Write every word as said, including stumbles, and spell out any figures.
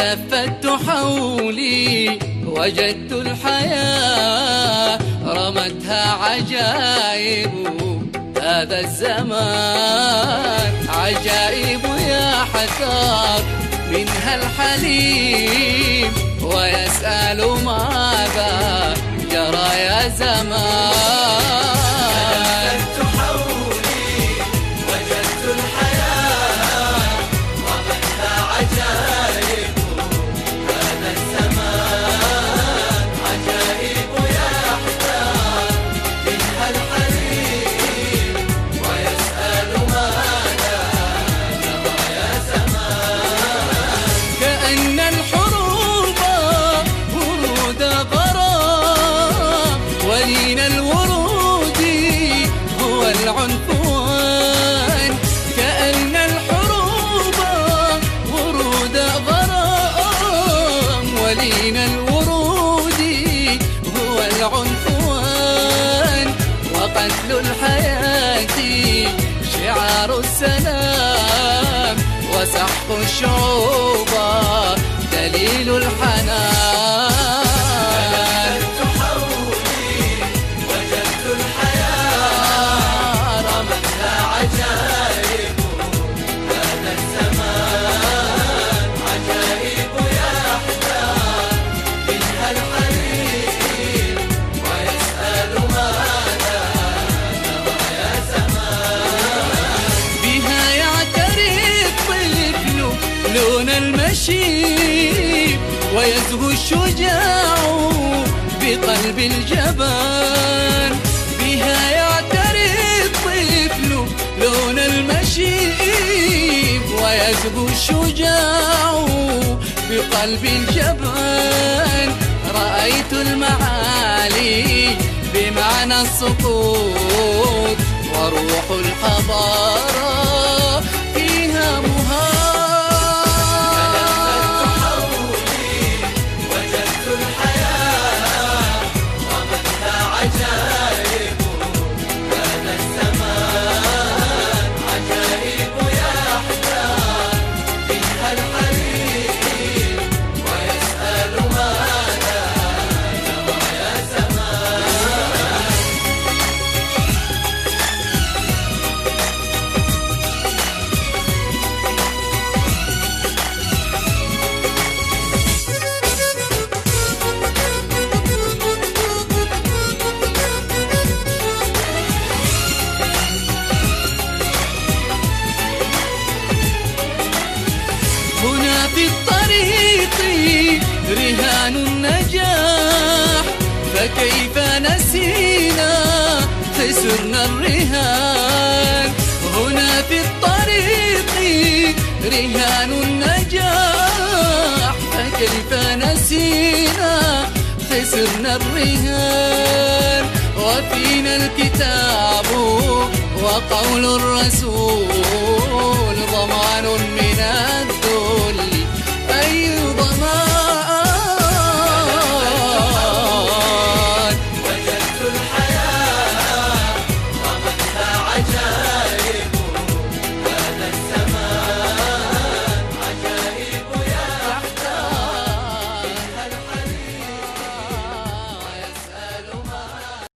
تلفت حولي وجدت الحياة رمتها عجائب هذا الزمان، عجائب يا حسار منها الحليم ويسأل ماذا جرى يا زمان. تلفت حولي وجدت الحياة رمتها عجائب هذا الزمان، عجائب يا حسار منها الحليم ويسأل ماذا جرى يا زمان. كأن الحروب ورود غرام ولين الورود هو العنفوان، كأن الحروب ورود غرام ولين الورود هو العنفوان، وقتل الحياة شعار السلام وسحق الشعوب دليل الحنان. تلفت حولي وجدت الحياة رمتها عجائب هذا الزمان، عجائب يا حسار منها الحليم ويسأل ماذا جرى يا زمان. بها يعتري الطفل لون المشيب ويزهو الشجاع بقلب الجبان، بها يعتري الطفل لون المشيب ويزهو الشجاع بقلب الجبان. رأيت المعالي بمعنى السقوط وروح الحضارة فيها مهار. تلفت حولي وجدت الحياة رمتها عجائب هذا الزمان، عجائب يا حسار منها الحليم ويسأل ماذا جرى يا زمان. هنا في الطريق رهان النجاح، فكيف نسينا خسرنا الرهان. هنا في الطريق رهان النجاح، فكيف نسينا خسرنا الرهان. وفينا الكتاب وقول الرسول ضمان من